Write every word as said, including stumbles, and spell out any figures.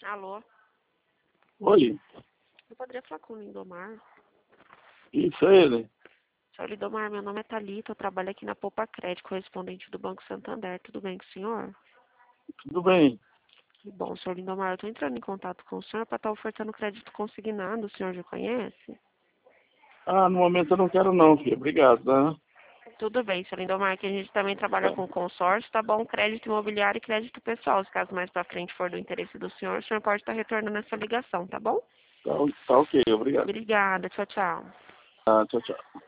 Alô? Oi, Eu poderia falar com o Lindomar? isso é ele. Senhor Lindomar, meu nome é Thalita, eu trabalho aqui na Poupa Crédito, correspondente do Banco Santander. Tudo bem com o senhor? Tudo bem? Que bom, senhor Lindomar. Eu estou entrando em contato com o senhor para estar ofertando crédito consignado. O senhor já conhece? Ah, no momento eu não quero não, filho. Obrigado, né? Tudo bem, senhor Lindomar, que a gente também trabalha Tá, com consórcio, tá bom? Crédito imobiliário e crédito pessoal. Se caso mais para frente for do interesse do senhor, o senhor pode estar retornando essa ligação, tá bom? tá, tá ok, obrigado. Obrigada, tchau, tchau. Ah, tchau, tchau.